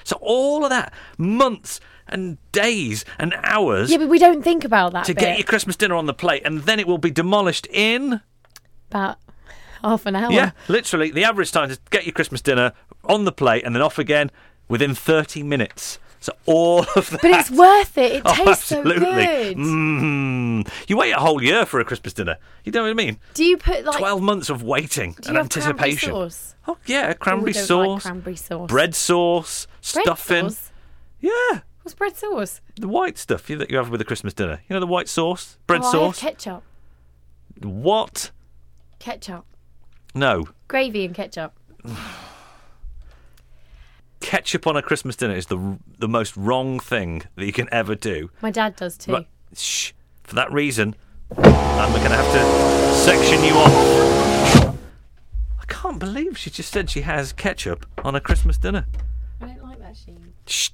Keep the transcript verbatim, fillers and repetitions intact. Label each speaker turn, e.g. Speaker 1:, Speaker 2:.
Speaker 1: So all of that, months and days and hours
Speaker 2: Yeah, but we don't think about that
Speaker 1: to
Speaker 2: bit.
Speaker 1: get your Christmas dinner on the plate, and then it will be demolished in...
Speaker 2: About half an hour.
Speaker 1: Yeah, literally, the average time to get your Christmas dinner on the plate and then off again within thirty minutes. So all of that...
Speaker 2: But it's worth it. It
Speaker 1: Oh,
Speaker 2: tastes
Speaker 1: absolutely.
Speaker 2: so good.
Speaker 1: Mm. You wait a whole year for a Christmas dinner. You know what I mean?
Speaker 2: Do you put like...
Speaker 1: Twelve months of waiting
Speaker 2: do
Speaker 1: and
Speaker 2: you have
Speaker 1: anticipation.
Speaker 2: cranberry sauce?
Speaker 1: Oh yeah, cranberry
Speaker 2: Oh, I don't
Speaker 1: sauce,
Speaker 2: like cranberry sauce.
Speaker 1: bread sauce,
Speaker 2: Bread
Speaker 1: stuffing.
Speaker 2: sauce?
Speaker 1: Yeah,
Speaker 2: What's bread sauce?
Speaker 1: the white stuff you, that you have with a Christmas dinner. You know the white sauce, bread
Speaker 2: oh, I
Speaker 1: sauce.
Speaker 2: have ketchup.
Speaker 1: What?
Speaker 2: Ketchup.
Speaker 1: No.
Speaker 2: Gravy and ketchup.
Speaker 1: Ketchup on a Christmas dinner is the the most wrong thing that you can ever do.
Speaker 2: My dad does too.
Speaker 1: But, shh. For that reason, I'm going to have to section you off. I can't believe she just said she has ketchup on a Christmas dinner.
Speaker 2: I don't like that, Sheen.
Speaker 1: Shh.